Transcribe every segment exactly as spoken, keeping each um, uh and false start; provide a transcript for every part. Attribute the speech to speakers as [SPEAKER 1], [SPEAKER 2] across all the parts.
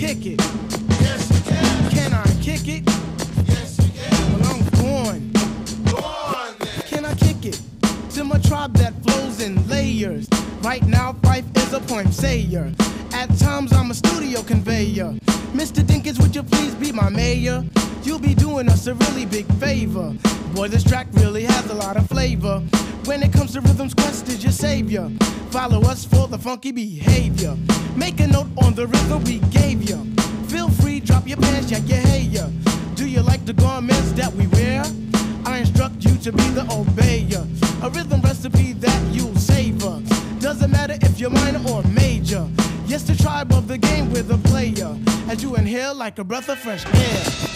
[SPEAKER 1] kick it? Yes, you can. Can I kick it? Yes, you can. Well, I'm going. Go on, then. Can I kick it? To my tribe that flows in layers. Right now, Fife is a point sayer. At times, I'm a studio conveyor. Mister Dinkins, would you please be my mayor? You'll be doing us a really big favor. Boy, this track really has a lot of flavor. When it comes to rhythms, Quest is your savior. Follow us for the funky behavior. Make a note on the rhythm we gave you. Feel free, drop your pants, yak your hair. Do you like the garments that we wear? I instruct you to be the obeyer. A rhythm recipe that you'll savor. Doesn't matter if you're minor or major. Yes, the tribe of the game with a player. As you inhale like a breath of fresh air.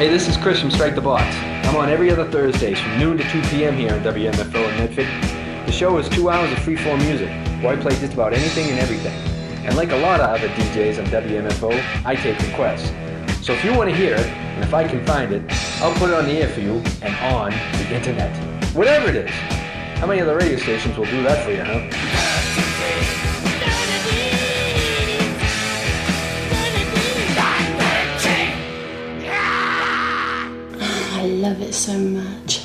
[SPEAKER 2] Hey, this is Chris from Strike the Box. I'm on every other Thursdays from noon to two p.m. here on W M F O in Medford. The show is two hours of free-form music, where I play just about anything and everything. And like a lot of other D Js on W M F O, I take requests. So if you want to hear it, and if I can find it, I'll put it on the air for you and on the internet. Whatever it is. How many other radio stations will do that for you, huh?
[SPEAKER 3] I love it so much.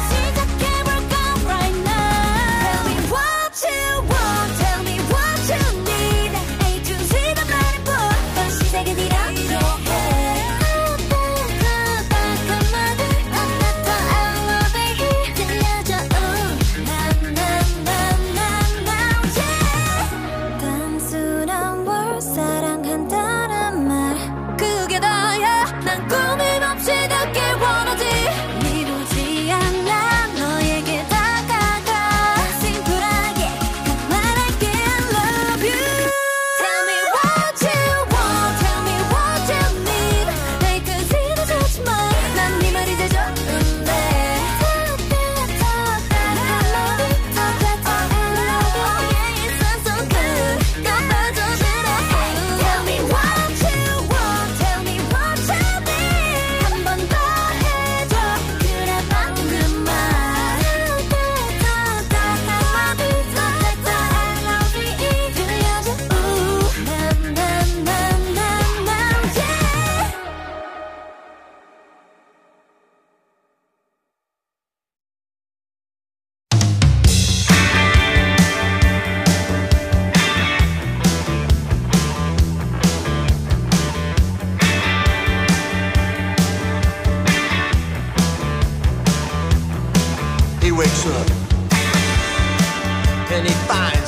[SPEAKER 4] Tell me what you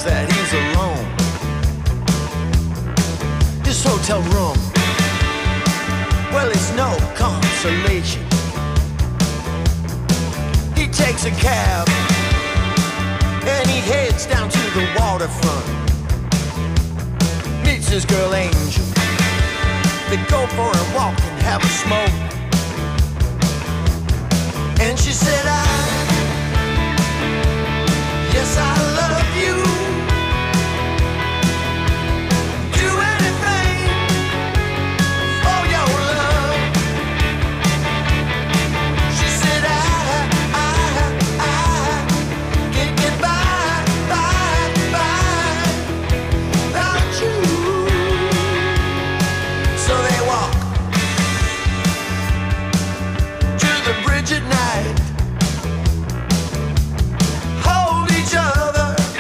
[SPEAKER 4] that he's alone. This hotel room, well, it's no consolation. He takes a cab and he heads down to the waterfront. Meets his girl Angel. They go for a walk and have a smoke. And she said, I, yes, I love you. Do anything for your love. She said, I, I, I can't get by, by, by without you. So they walk to the bridge at night. Hold each other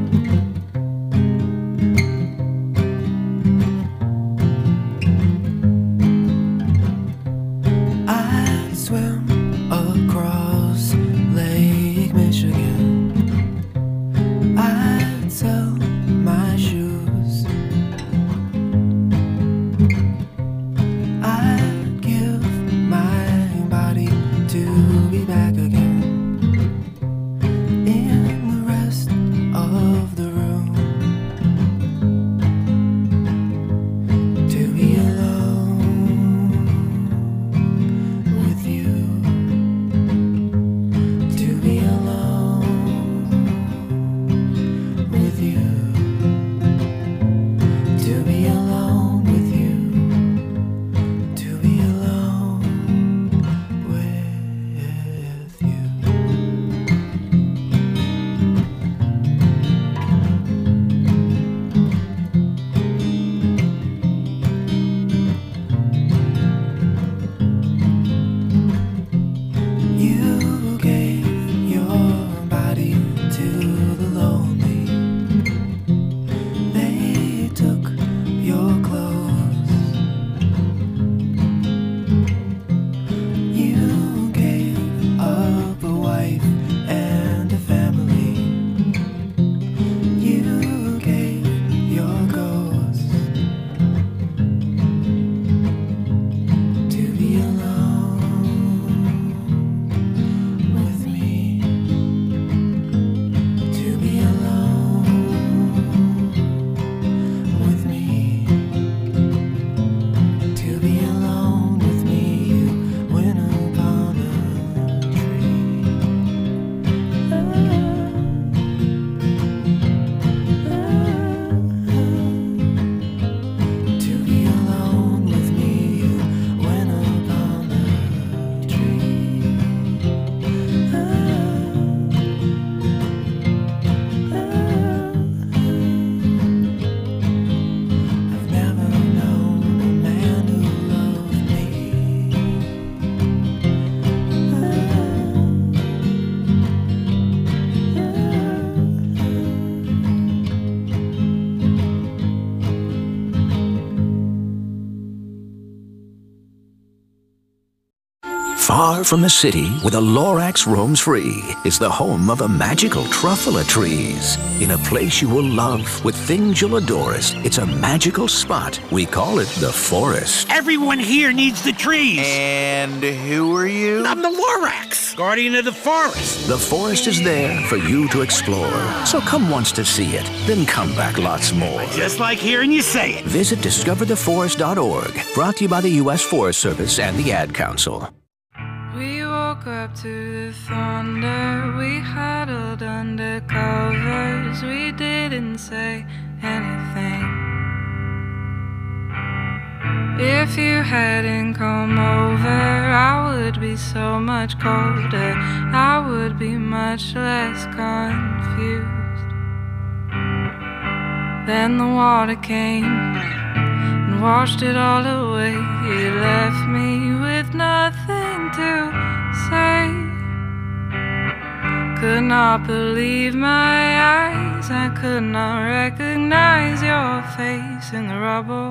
[SPEAKER 5] Far from the city, where the Lorax roams free, is the home of the magical truffula trees. In a place you will love, with things you'll adore it. It's a magical spot. We call it the forest.
[SPEAKER 6] Everyone here needs the trees.
[SPEAKER 4] And who are you?
[SPEAKER 6] I'm the Lorax, guardian of the forest.
[SPEAKER 5] The forest is there for you to explore. So come once to see it, then come back lots more.
[SPEAKER 6] Just like hearing you say it.
[SPEAKER 5] Visit discover the forest dot org, brought to you by the U S Forest Service and the Ad Council.
[SPEAKER 7] We woke up to the thunder, we huddled under covers, we didn't say anything. If you hadn't come over, I would be so much colder, I would be much less confused. Then the water came and washed it all away. It left me with nothing to say. Could not believe my eyes, I could not recognize your face in the rubble.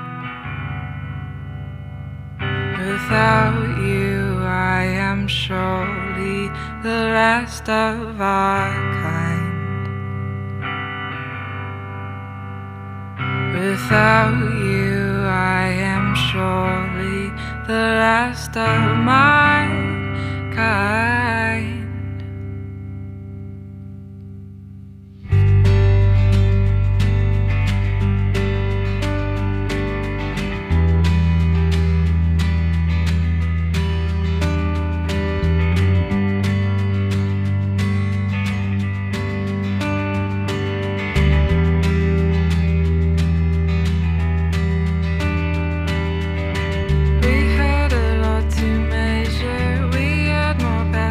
[SPEAKER 7] Without you, I am surely the last of our kind. Without you, I am surely the last of my kind. We had a lot to measure, we had more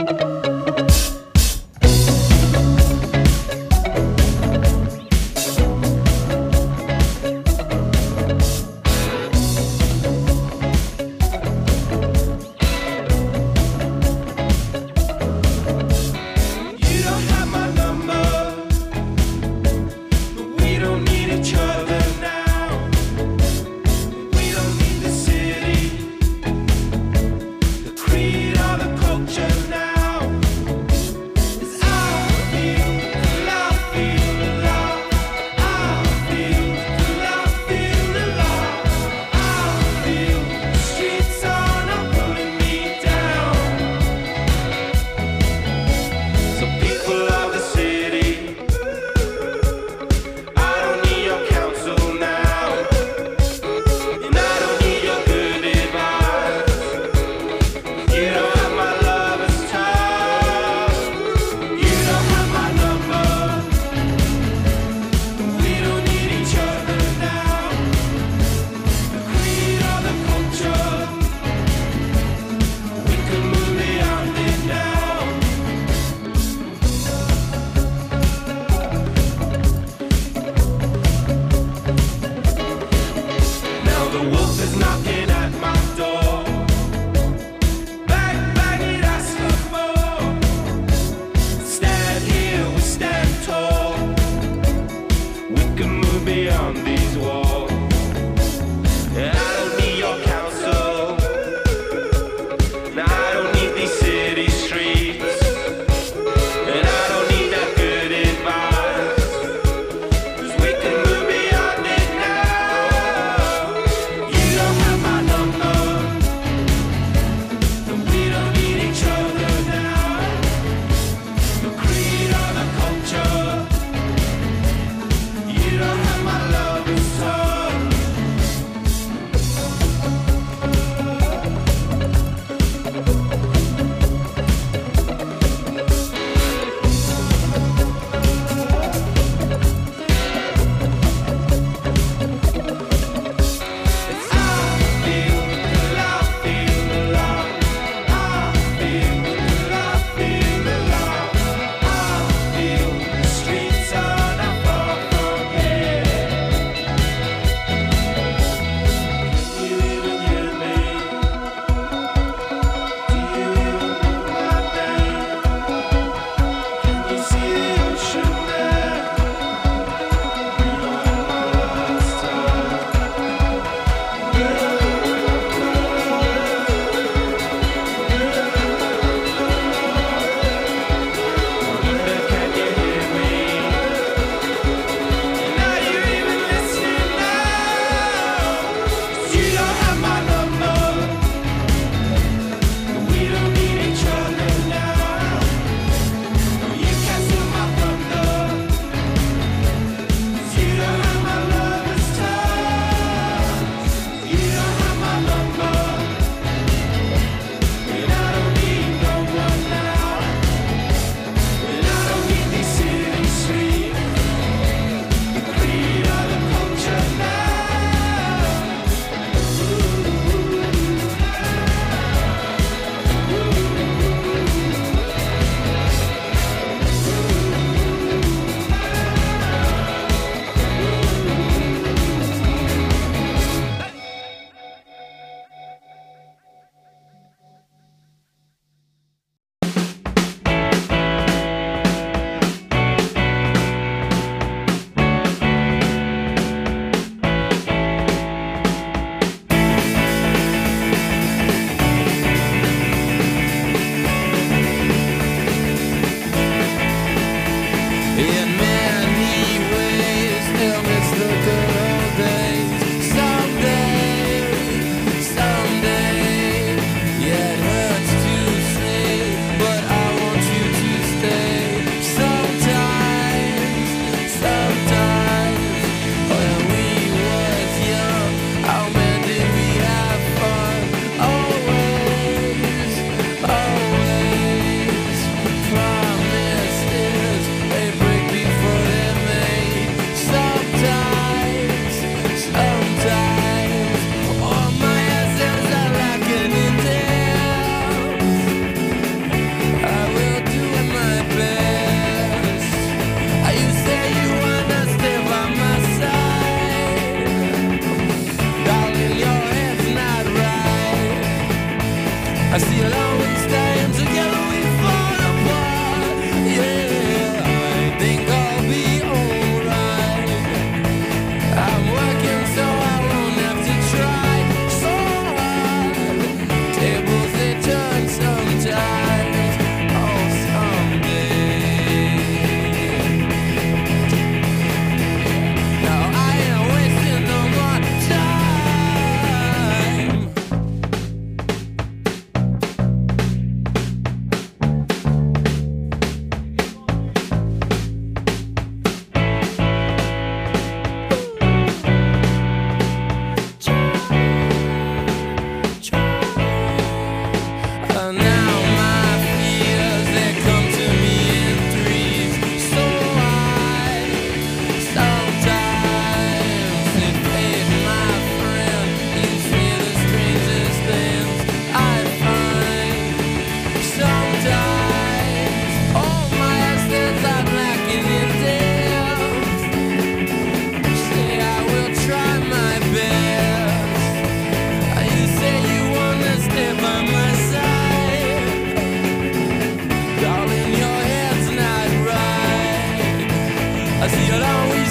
[SPEAKER 8] You don't have my love.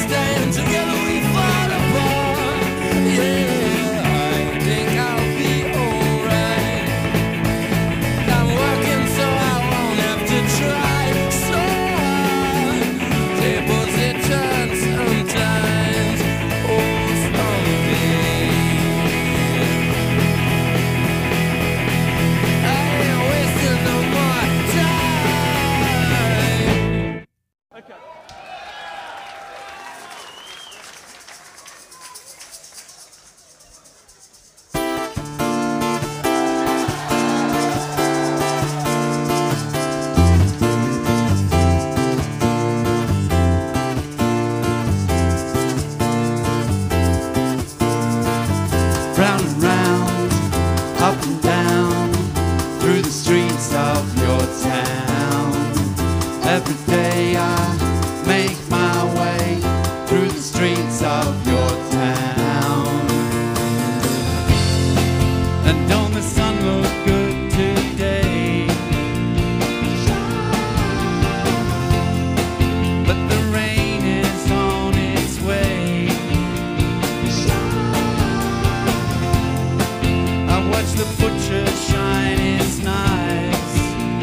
[SPEAKER 8] stand together, we fall apart. Yeah, I think I'll be alright. I'm working so I won't have to try so hard. Tables they turn sometimes. Oh, someday I ain't wasting no more time. Okay. Round and round, up and down, through the streets of your town. Every day I make my way through the streets of your town. And don't the sun look good today? But the rain is on its way. I watch the butcher shine his knives,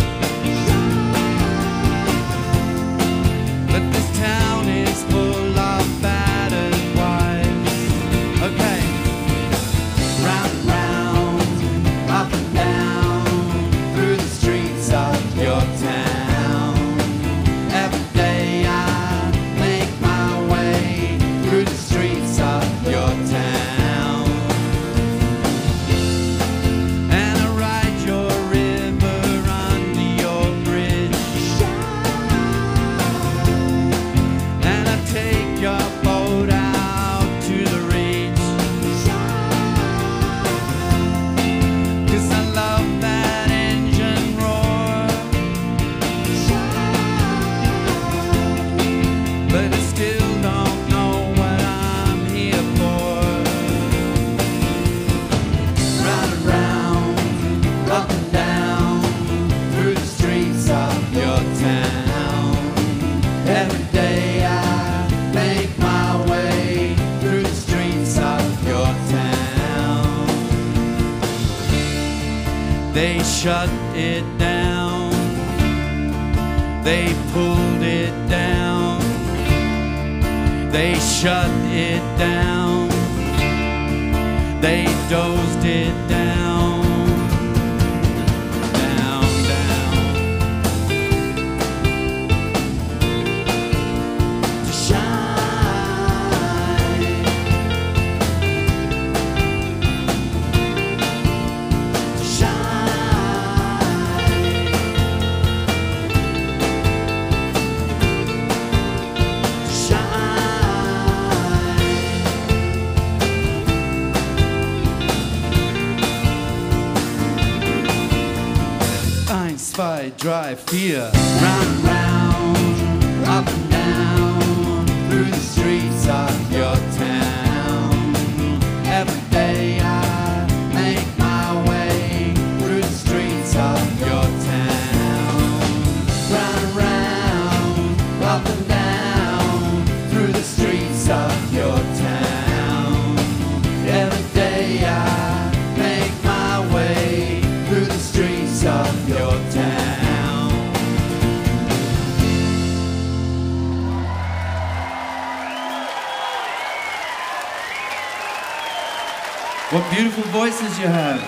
[SPEAKER 8] but this town is full of battered wives. Okay, round and round, up and down, through the streets of your town. Every day I make my way through the streets of your town. And I ride your river under your bridge. And I take your boat out to the reach. 'Cause I love that engine roar. But I still don't know what I'm here for. Round and round, up and down, through the streets of your town. Every day I make my way through the streets of your town. They shut it down. They pulled it down. They shut it down. They dozed it down. Down, down. To shine. To shine. To shine. Eins, zwei, drei, vier. Round and round, up and down, through the streets of your town. Every day I make my way through the streets of your town. Round and round, up and down, through the streets of your town. Every day I make my way through the streets of your town. What beautiful voices you have.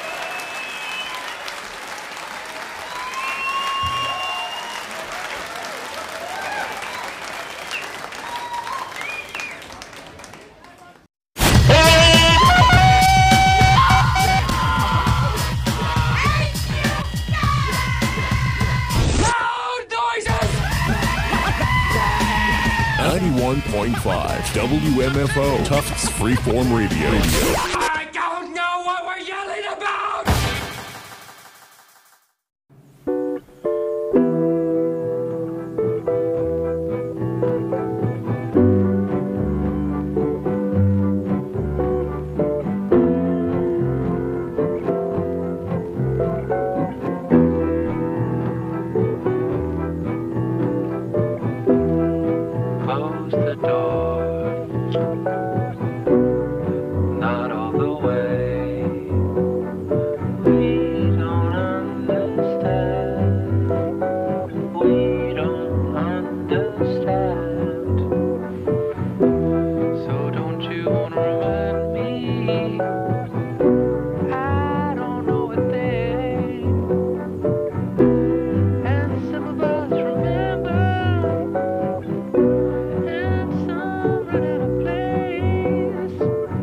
[SPEAKER 9] ninety-one point five W M F O, Tufts Freeform Radio.
[SPEAKER 6] I don't know what we're yelling about!
[SPEAKER 10] Close the door. not all the way. We don't understand. We don't understand. So don't you wanna remind me? I don't know a thing. And some of us remember. And some run out of place.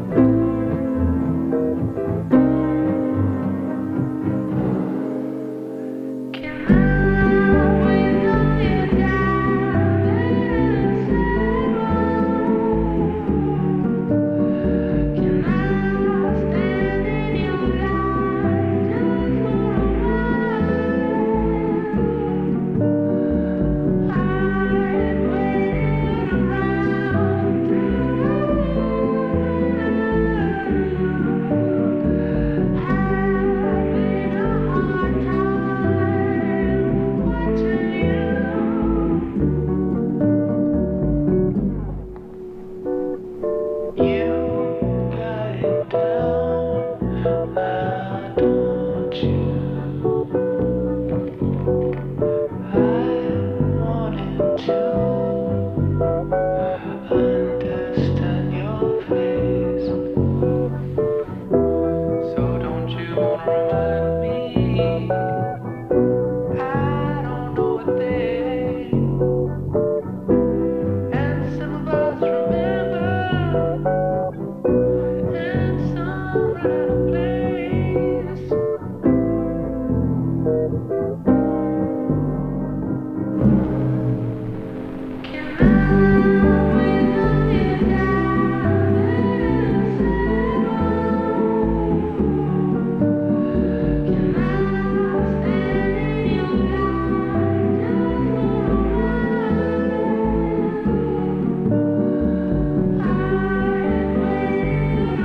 [SPEAKER 10] Can I wait on you down and can I stand in your light just for a while? I've waited around you got it down, now don't you? I wanted to understand your face. So don't you wanna remind me? I don't know a thing. And some of us remember. And some run out of place. Can I wait on you down and can I stand in your light just for a while? I've waited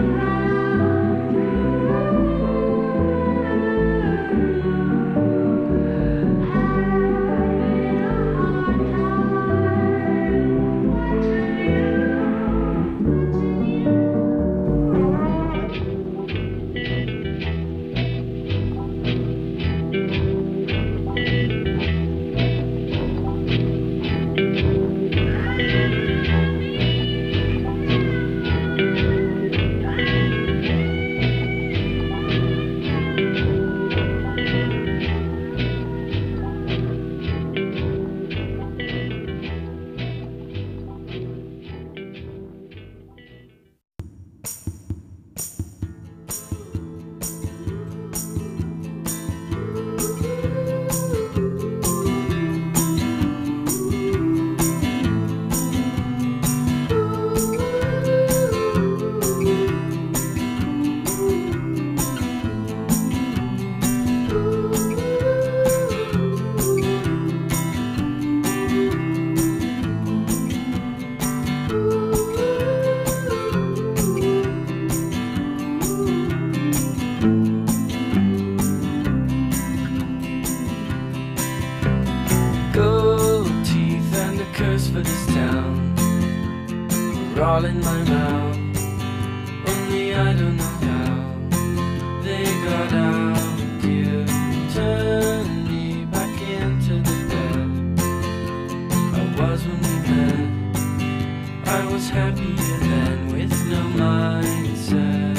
[SPEAKER 10] gold teeth and a curse for this town are all in my mouth. Only I don't know how they got out. You turned me back into the bed I was when we met. I was happier then with no mindset.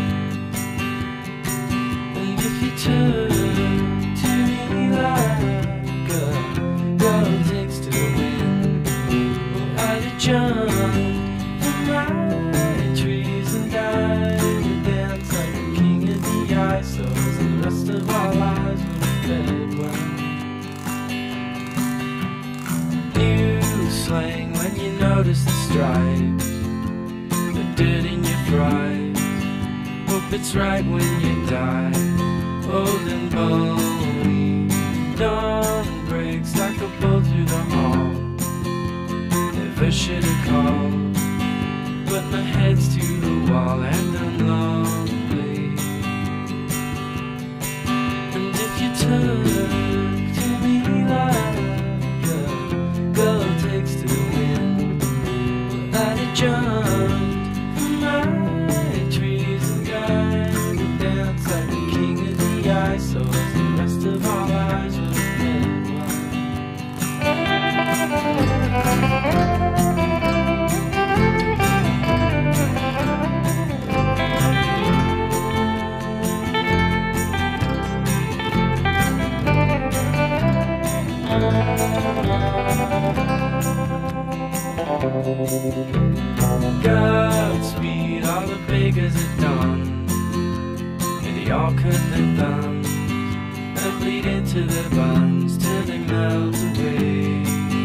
[SPEAKER 10] And if you turn to me like a girl takes to the wind, well, I'd have jumped from my trees and died and danced like a king in the ice. So the rest of our lives would have fed well. New slang when you notice the stripes, the dirt in your fries. Hope it's right when you die, old and bony. Dawn breaks like a bolt through the hall. Never should have called, but my head's to the wall and I'm lonely. And if you turn to me like a girl takes to the wind, well, I'd jumped from my trees and got to dance like the king of the ice, so as the rest of our lives were dead Godspeed, all the beggars at dawn, and they all cut their thumbs and bleed into their buns till they melt away.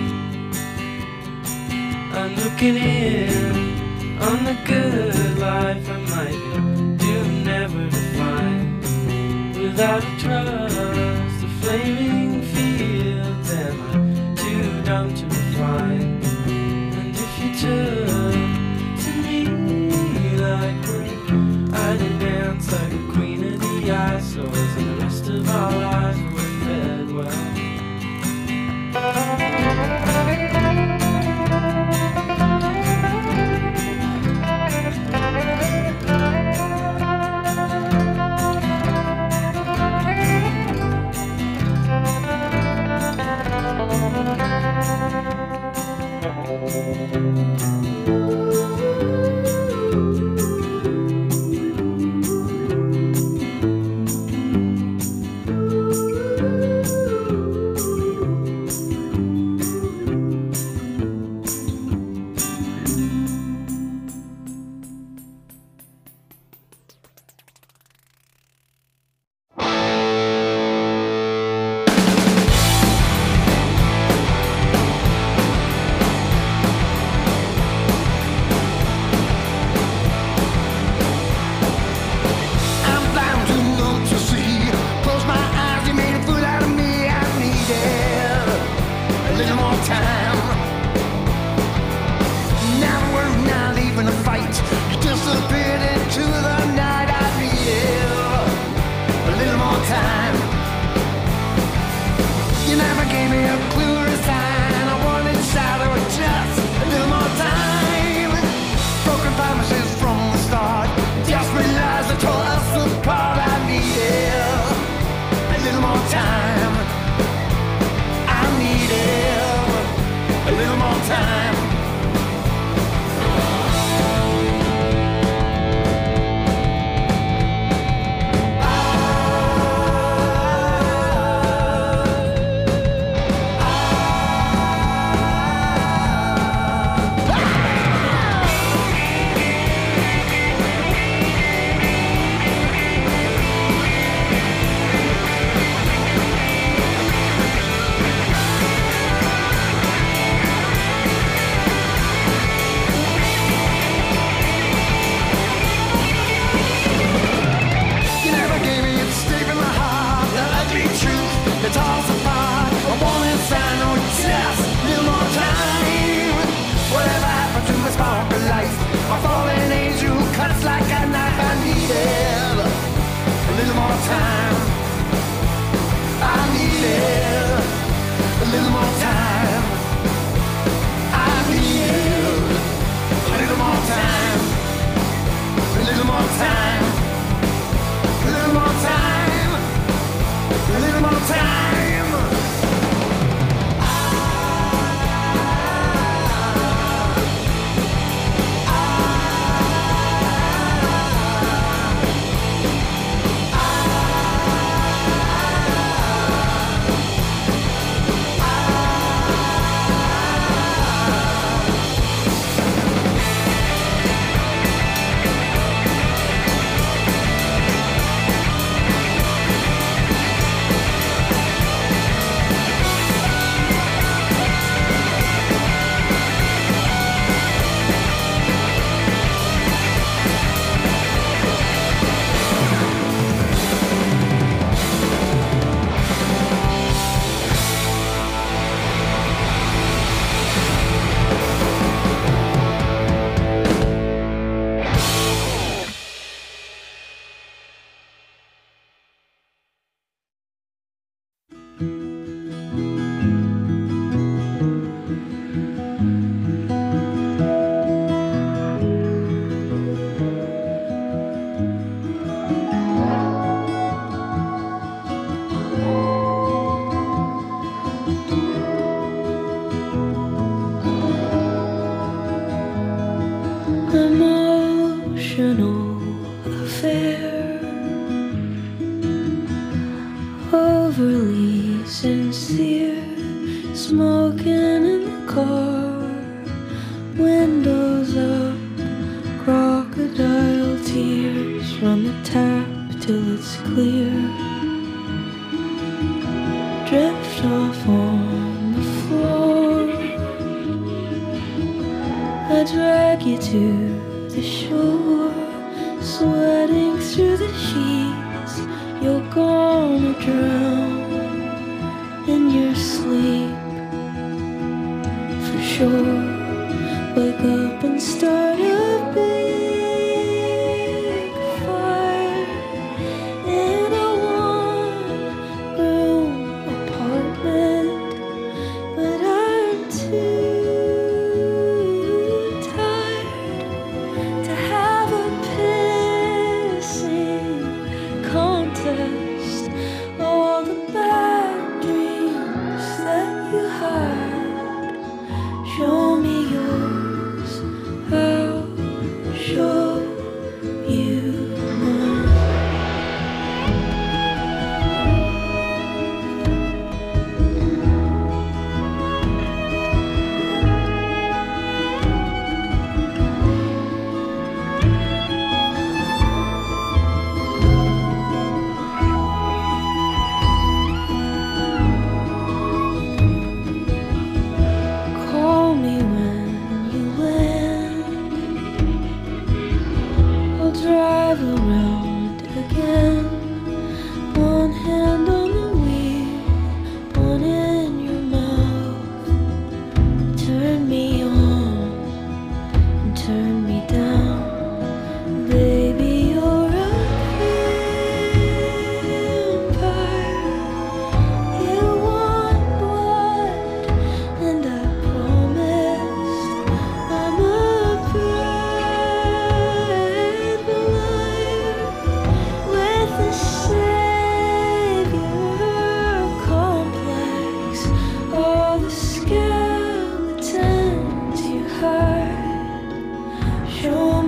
[SPEAKER 10] I'm looking in on the good life I might be doomed never to find. Without a trust, the flaming fields, am I too dumb to refine? And if you took to me like when I did dance like a queen of the ice, so as the rest of our lives were fed well.
[SPEAKER 11] emotional affair, overly sincere, smoking in the car, windows up, crocodile tears, run the tap till it's clear, drift off on the floor, I drag you to the shore, sweating through the sheets, you're gonna drown in your sleep, for sure. Wake up and start a big fire in a one-room apartment, but I'm too tired to have a pissing contest. All the bad dreams that you had, show me yours, I'll show you mine. Call me when you land, I'll drive around